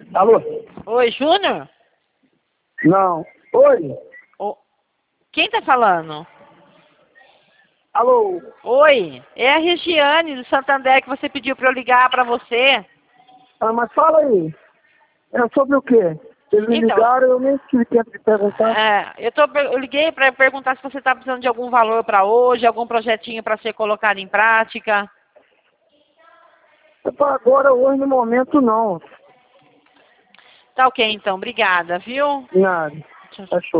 Alô? Oi, Júnior? Não. Oi? Ô, quem tá falando? Alô? Oi, é a Regiane do Santander que você pediu para eu ligar para você. Ah, mas fala aí. É sobre o quê? Eles me Então, ligaram, eu nem tive tempo de perguntar. eu liguei para perguntar se você está precisando de algum valor para hoje, algum projetinho para ser colocado em prática. Pra agora, hoje, no momento, não. Tá ok, então. Obrigada, viu? Nada. Tchau, tchau. Achou.